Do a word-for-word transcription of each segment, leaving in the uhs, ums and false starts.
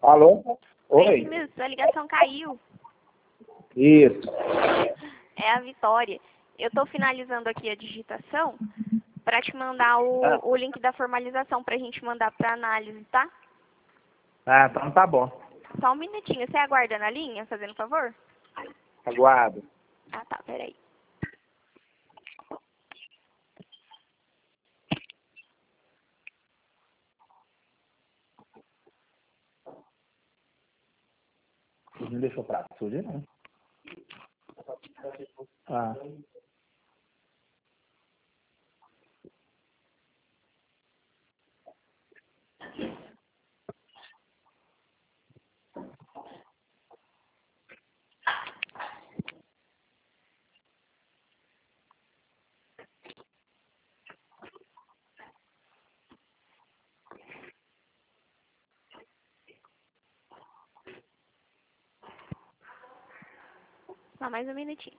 Alô? Oi. Meu, sua ligação caiu. Isso. É a Vitória. Eu estou finalizando aqui a digitação para te mandar o, Ah. o link da formalização para a gente mandar para análise, tá? Ah, então tá bom. Só um minutinho. Você aguarda na linha, fazendo favor? Aguardo. Ah, tá. Peraí. Você não deixou prato sujo, não? Ah. Só mais um minutinho.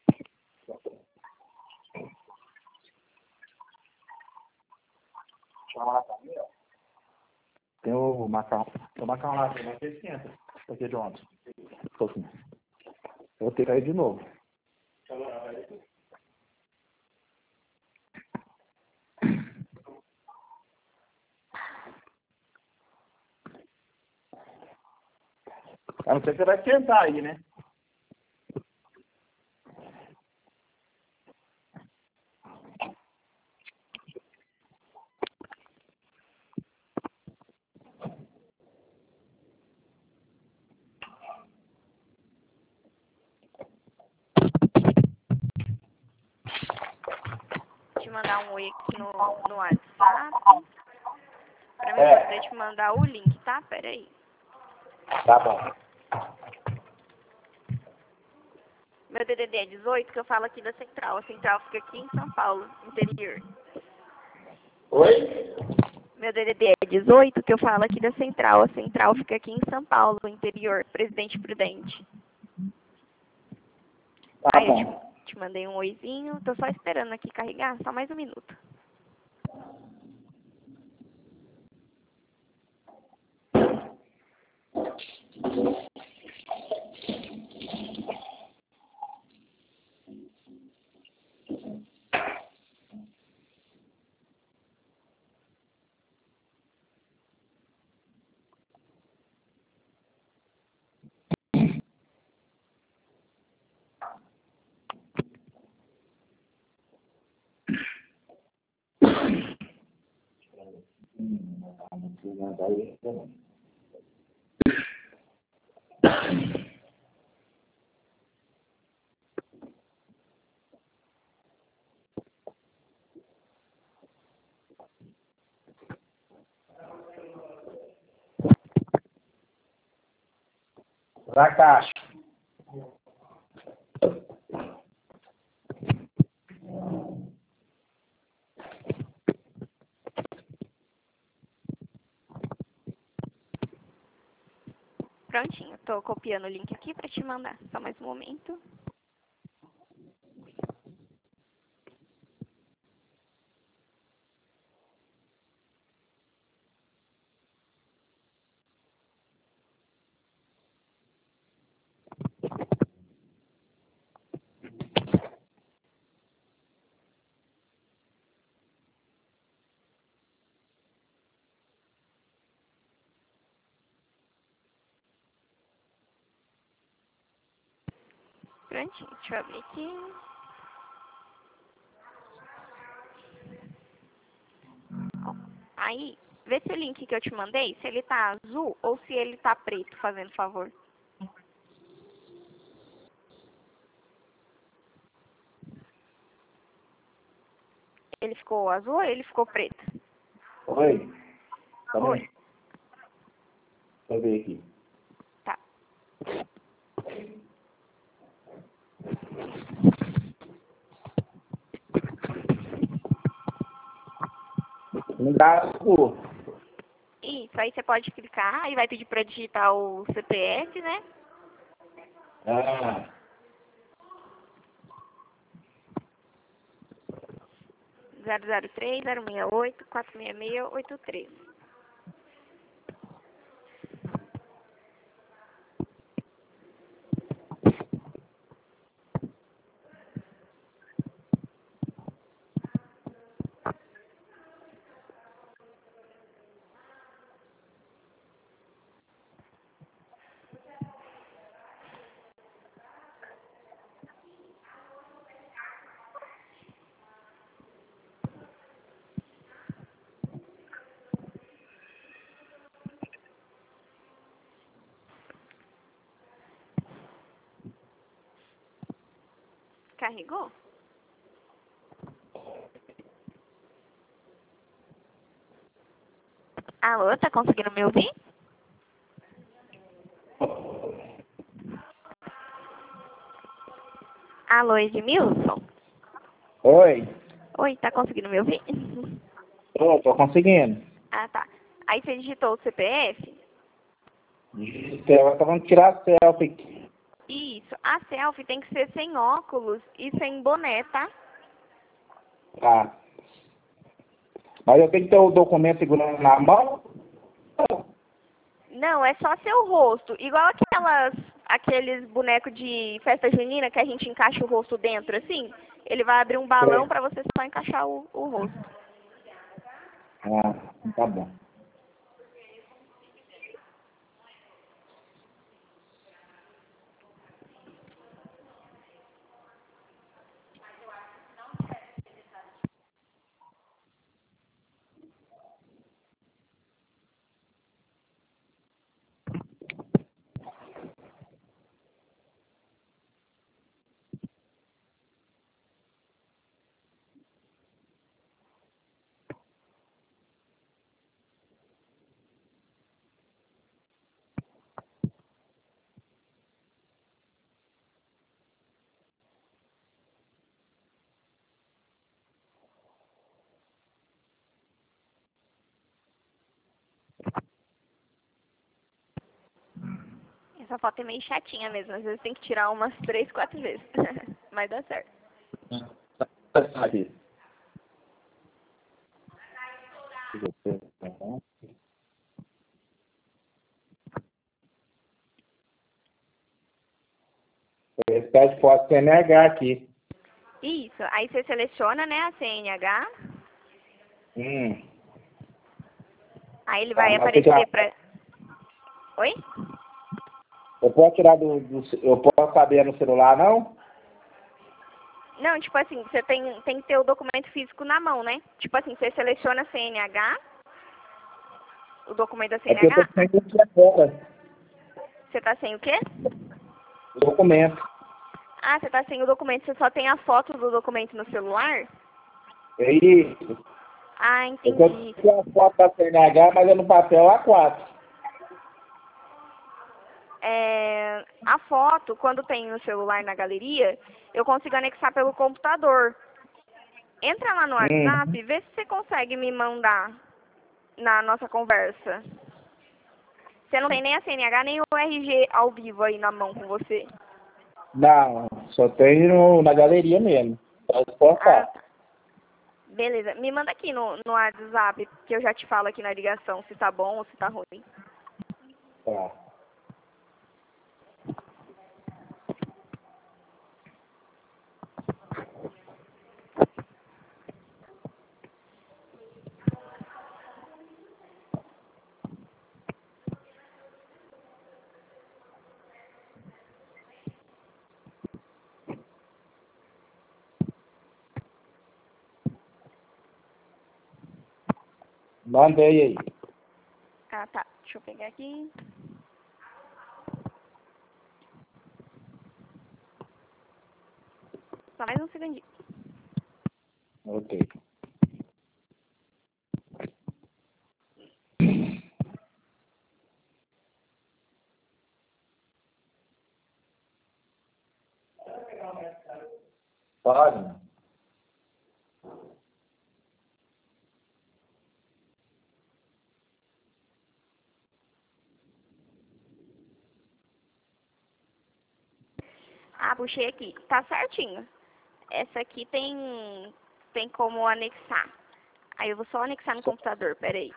Tem o macarrão. Tem o macarrão lá, tem mais seiscentos. Aqui de ontem. Eu vou ter que ir de novo. A não ser que você vai sentar aí, né? Vou te mandar um oi aqui no, no WhatsApp. Para mim É. poder te mandar o link, tá? Peraí. Tá bom. Meu D D D é dezoito, que eu falo aqui da Central. A Central fica aqui em São Paulo, interior. Oi? Meu D D D é dezoito, que eu falo aqui da Central. A Central fica aqui em São Paulo, interior. Presidente Prudente. Tá Aí eu bom. te, te mandei um oizinho. Tô só esperando aqui carregar. Só mais um minuto. Pra caixa. Prontinho. Tô copiando o link aqui pra te mandar. Só mais um momento. Prontinho. Deixa eu abrir aqui. Ó, aí, vê se o link que eu te mandei, se ele tá azul ou se ele tá preto, fazendo favor. Ele ficou azul ou ele ficou preto? Oi. Tá bom? Oi. Deixa eu ver aqui. Tá. Um gato. Isso, aí você pode clicar e vai pedir pra digitar o C P F, né? Ah. zero zero três, zero seis oito, quatro seis seis, oito três. Carregou? Alô, tá conseguindo me ouvir? Alô, Edmilson? Oi. Oi, tá conseguindo me ouvir? Tô, tô conseguindo. Ah, tá. Aí você digitou o C P F? Ela tá vamos tirar selfie. Isso. A selfie tem que ser sem óculos e sem boné, tá? Tá. Mas eu tenho que ter o documento segurando na mão? Não, é só seu rosto. Igual aquelas, aqueles bonecos de festa junina que a gente encaixa o rosto dentro, assim. Ele vai abrir um balão É. pra você só encaixar o, o rosto. Ah, tá bom. Essa foto é meio chatinha mesmo. Às vezes tem que tirar umas três, quatro vezes. Mas dá certo. Aqui. Esse pede foto C N H aqui. Isso. Aí você seleciona, né, a C N H. Hum. Aí ele Tá, vai mas tem que aparecer tirar. pra... Oi? Eu posso tirar do, do. Eu posso saber no celular, não? Não, tipo assim, você tem, tem que ter o documento físico na mão, né? Tipo assim, você seleciona a C N H, o documento da É que eu tô C N H. sem isso agora. Você tá sem o quê? O documento. Ah, você tá sem o documento, você só tem a foto do documento no celular? É isso. Ah, Eu tô entendi. com a foto da C N H, mas é no papel A quatro. É, a foto, quando tem no celular na galeria, eu consigo anexar pelo computador. Entra lá no Uhum. WhatsApp, vê se você consegue me mandar na nossa conversa. Você não tem nem a C N H, nem o R G ao vivo aí na mão com você. Não, só tem no, na galeria mesmo. Só Ah, exportar. tá. Beleza. Me manda aqui no, no WhatsApp, que eu já te falo aqui na ligação se tá bom ou se tá ruim. Tá. Mandei aí. Ah, tá. Deixa eu pegar aqui. Só mais um segundinho. Ok. Pode. Ah, puxei aqui. Tá certinho. Essa aqui tem, tem como anexar. Aí eu vou só anexar no computador, peraí.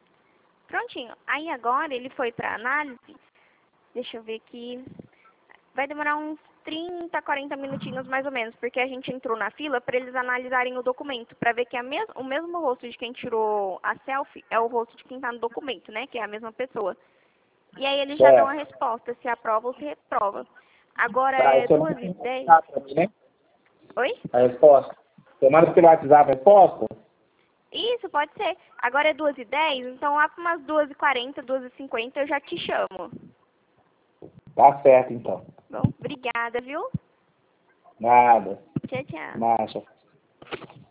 Prontinho. Aí agora ele foi para análise. Deixa eu ver aqui. vai demorar uns trinta, quarenta minutinhos mais ou menos, porque a gente entrou na fila para eles analisarem o documento, para ver que é mes o mesmo rosto de quem tirou a selfie é o rosto de quem está no documento, né? Que é a mesma pessoa. E aí eles já dão a resposta, se aprova ou se reprova. Agora Tá, é isso duas e dez. pra mim, né? Oi? A resposta. Você manda pelo WhatsApp a resposta? Isso, pode ser. Agora é duas e dez, então lá para umas duas e quarenta, duas e cinquenta eu já te chamo. Tá certo, então. Bom, obrigada, viu? Nada. Tchau, tchau. Marcha.